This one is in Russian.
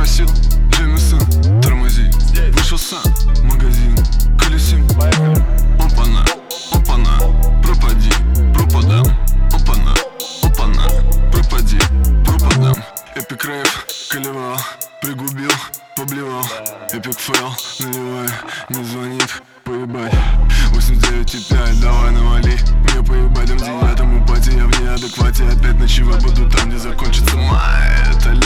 попросил Джеймисон, тормози. Вышел сам в магазин, колесим. Опана, опана, пропади, пропадам. Опана, опана, пропади, пропадам. Эпик рэп, колевал, пригубил, поблевал. Эпик фейл, наливай, не звонит, поебать. 89,5, давай навали. Мне поебать, там где я, там упади, я в неадеквате. Опять ночевать буду там, где закончится май. Это